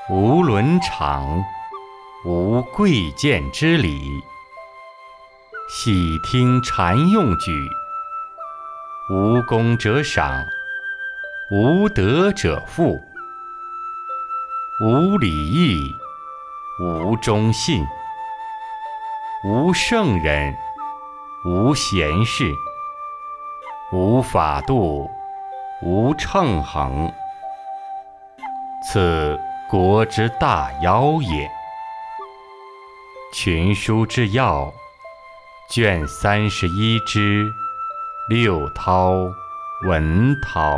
无伦常，无贵贱之礼。喜听禅用举，无功者赏，无德者负。无礼义，无忠信，无圣人，无贤士，无法度，无称衡。此国之大妖也。群书之要，卷31之六韬文韬。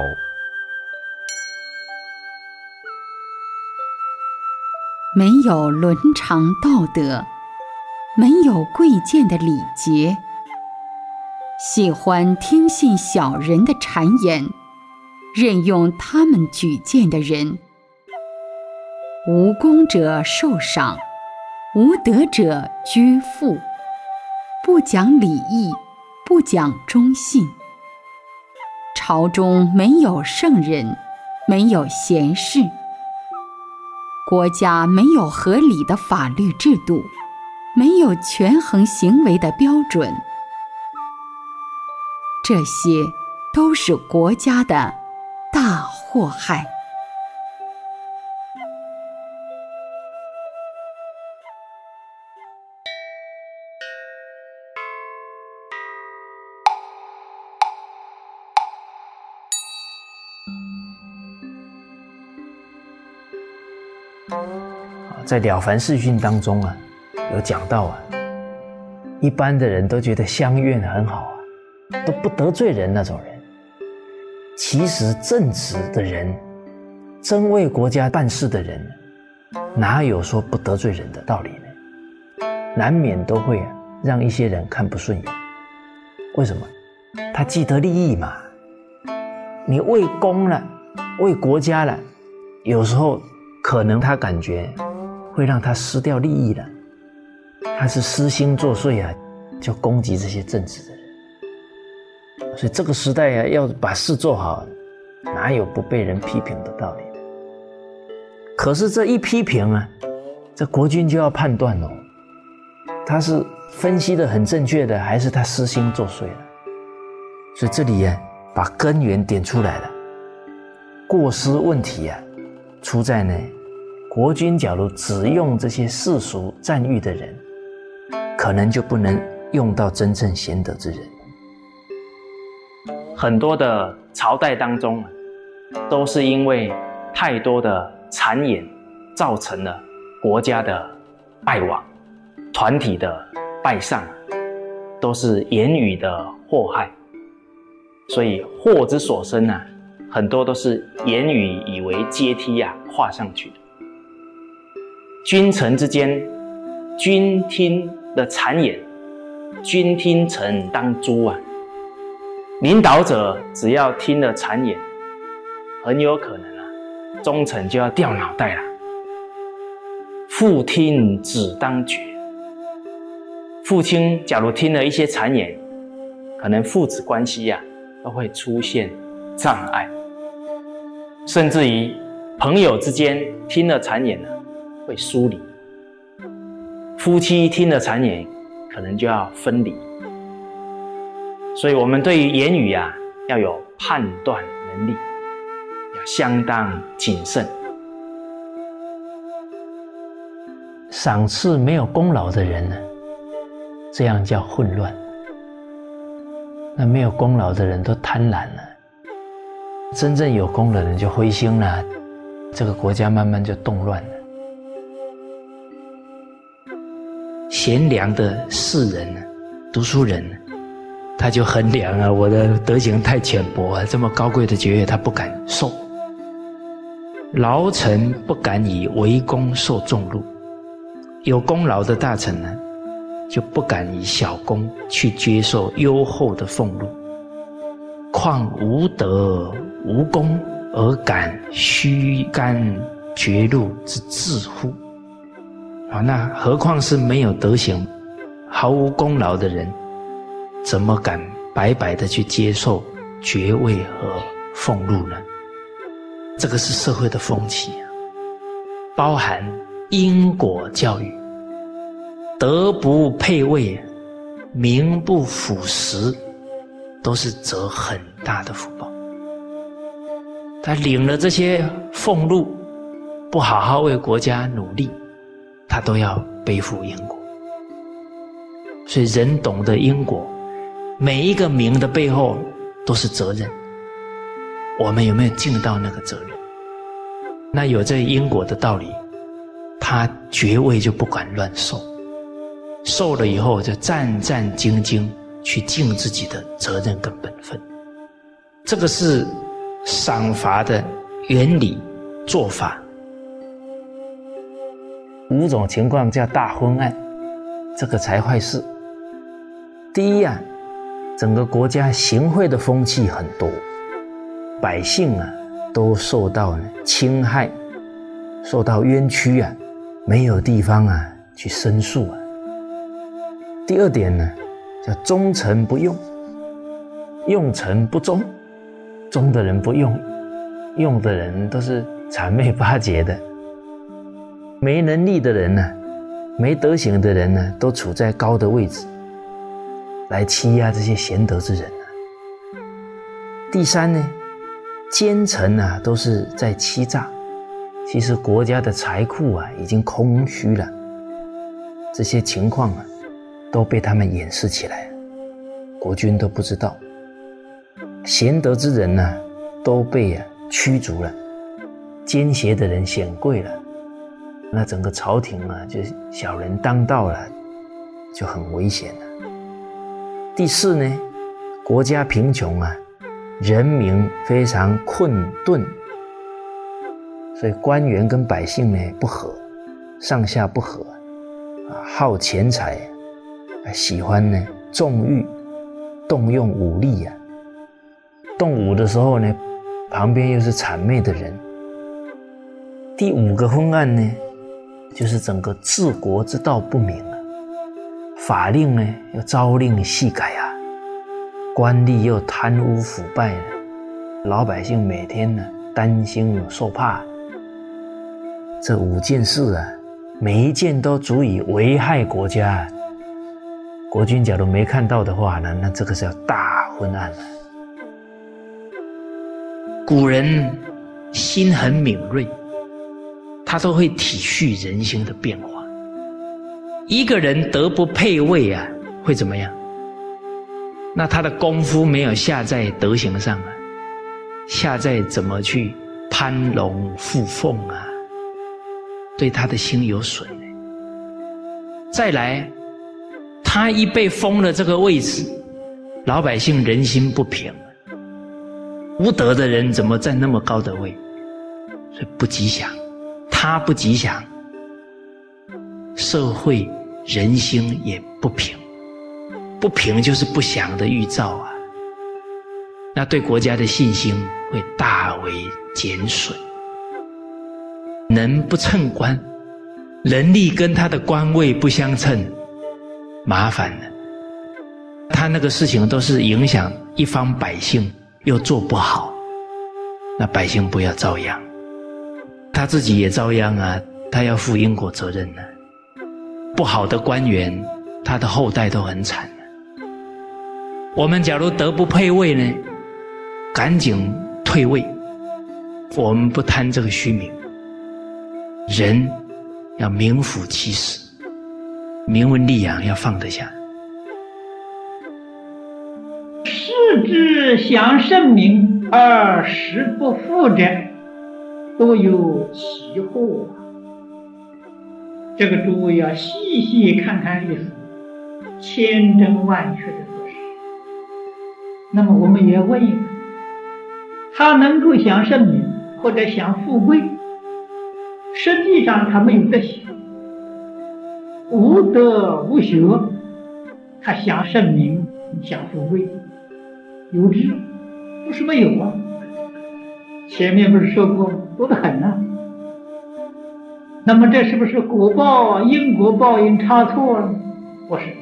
没有伦常道德，没有贵贱的礼节，喜欢听信小人的谗言，任用他们举荐的人。无功者受赏，无德者居负。不讲礼义，不讲忠信。朝中没有圣人，没有贤士。国家没有合理的法律制度，没有权衡行为的标准。这些都是国家的大祸害。 在《了凡四训》当中有讲到一般的人都觉得乡愿很好都不得罪人那种人。其实正直的人，真为国家办事的人，哪有说不得罪人的道理呢？难免都会让一些人看不顺眼。为什么？他既得利益嘛。你为公了，为国家了，有时候可能他感觉会让他失掉利益了，他是私心作祟就攻击这些正直的人。所以这个时代要把事做好，哪有不被人批评的道理？可是这一批评这国君就要判断他是分析的很正确的，还是他私心作祟了？所以这里把根源点出来了。过失问题出在国君假如只用这些世俗赞誉的人，可能就不能用到真正贤德之人。很多的朝代当中都是因为太多的谗言，造成了国家的败亡，团体的败上，都是言语的祸害。所以祸之所生很多都是言语以为阶梯画上去的。君臣之间，君听的谗言，君听臣当诛领导者只要听了谗言，很有可能忠臣就要掉脑袋了。父听子当绝。父亲假如听了一些谗言，可能父子关系都会出现障碍，甚至于朋友之间听了谗言会疏离，夫妻听了谗言可能就要分离。所以我们对于言语要有判断能力，要相当谨慎。赏赐没有功劳的人这样叫混乱。那没有功劳的人都贪婪了，真正有功的人就灰心了，这个国家慢慢就动乱了。贤良的士人读书人，他就衡量我的德行太浅薄这么高贵的爵业他不敢受。劳臣不敢以为功受重禄，有功劳的大臣就不敢以小功去接受优厚的俸禄。况无德无功而敢虚干绝禄之自乎？那何况是没有德行毫无功劳的人，怎么敢白白的去接受爵位和俸禄呢？这个是社会的风气包含因果教育。德不配位，名不符实，都是折很大的福报。他领了这些俸禄，不好好为国家努力，他都要背负因果。所以人懂得因果，每一个名的背后都是责任。我们有没有尽到那个责任？那有这因果的道理，他爵位就不敢乱受，受了以后就战战兢兢去尽自己的责任跟本分。这个是赏罚的原理做法。5种情况叫大昏暗，这个才坏事。第一啊，整个国家行贿的风气很多，百姓啊都受到侵害，受到冤屈啊，没有地方啊去申诉啊。第二点呢，叫忠臣不用，用臣不忠，忠的人不用，用的人都是谄媚巴结的。没能力的人呢，没德行的人呢，都处在高的位置，来欺压这些贤德之人啊。第三呢，奸臣啊都是在欺诈，其实国家的财库啊已经空虚了，这些情况啊都被他们掩饰起来了，国君都不知道。贤德之人呢都被驱逐了，奸邪的人显贵了，那整个朝廷啊就小人当道了，就很危险了。第四呢，国家贫穷啊，人民非常困顿，所以官员跟百姓呢不和，上下不和啊，好钱财，喜欢呢纵欲，动用武力啊。动武的时候呢，旁边又是谄媚的人。第5个昏暗呢，就是整个治国之道不明啊，法令呢又朝令夕改啊，官吏又贪污腐败了，老百姓每天呢担心受怕。这5件事啊，每一件都足以危害国家。国君假如没看到的话呢，那这个是要大昏暗了。古人心很敏锐，他都会体恤人心的变化。一个人德不配位啊，会怎么样？那他的功夫没有下在德行上啊，下在怎么去攀龙附凤啊，对他的心有损。再来，他一被封了这个位置，老百姓人心不平，无德的人怎么占那么高的位？所以不吉祥，他不吉祥，社会人心也不平，不平就是不祥的预兆啊。那对国家的信心会大为减损。能不称官，能力跟他的官位不相称，麻烦了。他那个事情都是影响一方百姓，又做不好，那百姓不要遭殃，他自己也遭殃啊，他要负因果责任呢。不好的官员，他的后代都很惨。我们假如德不配位呢，赶紧退位，我们不贪这个虚名。人要名副其实，名闻利养要放得下。 世之享盛名而实不富者，多有其祸啊。这个诸位要细细看看历史，千真万确的事实。那么我们也问一问，他能够享盛名或者享富贵，实际上他没有德行，无德无学，他享盛名享富贵，有之不是没有啊。前面不是说过多得很啊。那么这是不是果报因果报应差错了？不是。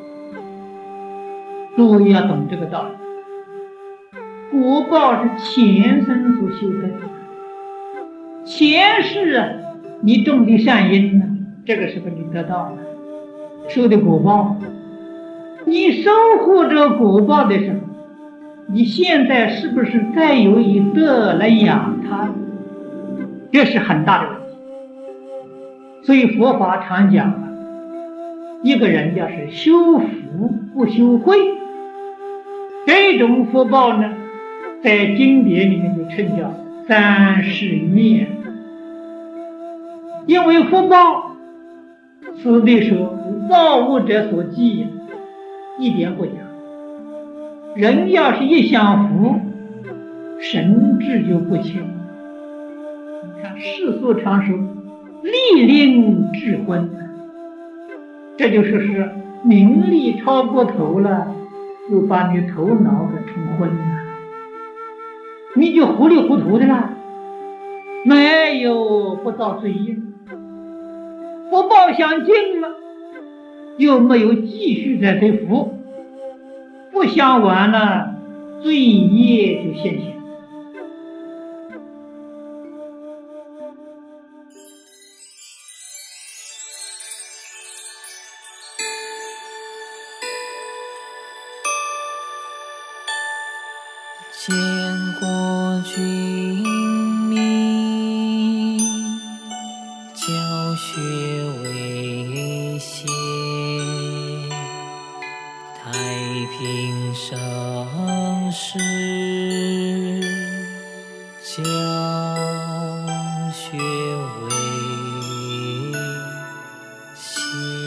诸位要懂这个道理，果报是前生所修的，前世你种的善因呢，这个时候你得到了，收的果报。你收获这果报的时候，你现在是不是再有一德来养它？这是很大的问题。所以佛法常讲啊，一个人要是修福不修慧，这种福报呢，在经典里面就称叫三世愿。因为福报此地说造物者所寄，一点不假。人要是一享福，神智就不清。你看世俗常说利令智昏，这就说是名利超过头了，又把你头脑给冲昏了，你就糊里糊涂的了，没有不造罪业，福报享尽了，又没有继续在这福，不享完了，罪业就现前。 见过君命，教学为先，太平盛世，教学为先。